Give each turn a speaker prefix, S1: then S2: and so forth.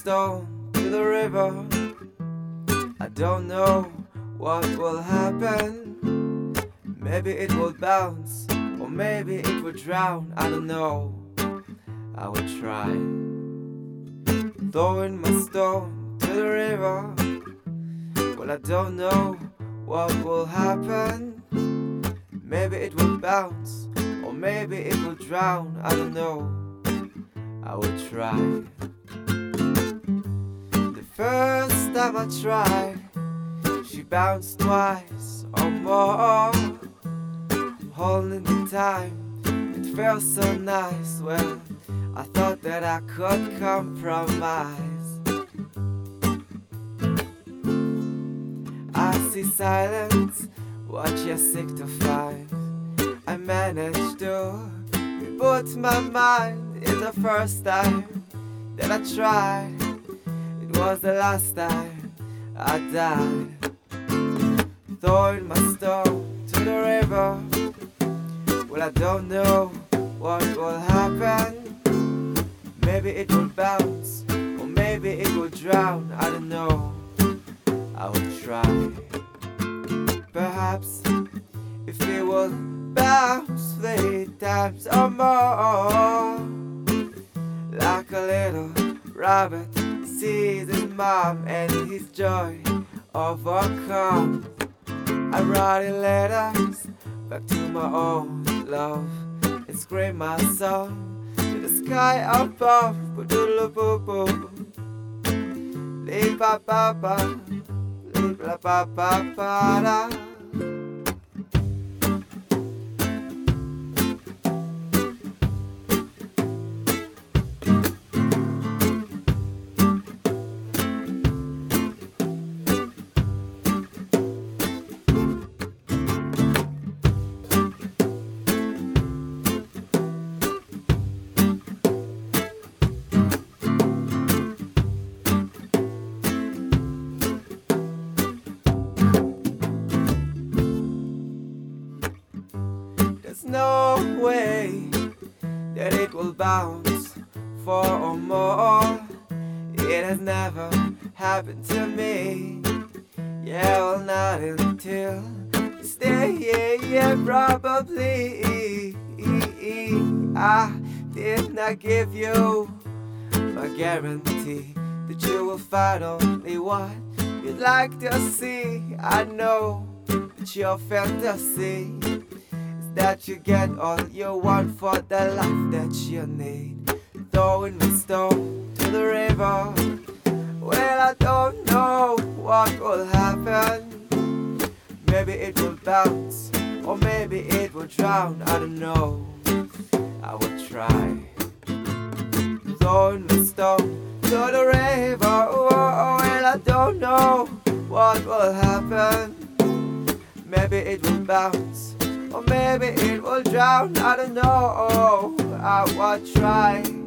S1: stone to the river. I don't know what will happen. Maybe it will bounce, or maybe it will drown. I don't know. I will try. Throwing my stone to the river. Well, I don't know what will happen. Maybe it will bounce, or maybe it will drown. I don't know. I will try. The first time I tried, she bounced twice or more. Holding the time, it felt so nice. Well, I thought that I could compromise. I see silence, what you're sick to find. I managed to reboot my mind. In the first time that I tried, it was the last time I died. Throwing my stone to the river. Well, I don't know what will happen. Maybe it will bounce, or maybe it will drown. I don't know. I will try. Perhaps if it will bounce 3 times or more, like a little rabbit sees his mom and his joy overcome. I write letters back to my own love and scream my song to the sky above. Ba-doodle-boo-boo, lee-ba-ba-ba, lee-ba-ba-ba-ba-da. There's no way that it will bounce 4 or more. It has never happened to me. Yeah, well, not until this day, yeah, probably. I did not give you my guarantee that you will find only what you'd like to see. I know that your fantasy that you get all you want for the life that you need. Throwing my stone to the river. Well, I don't know what will happen. Maybe it will bounce, or maybe it will drown. I don't know. I will try. Throwing my stone to the river. Oh, well, I don't know what will happen. Maybe it will bounce, or maybe it will drown. I don't know. I will try.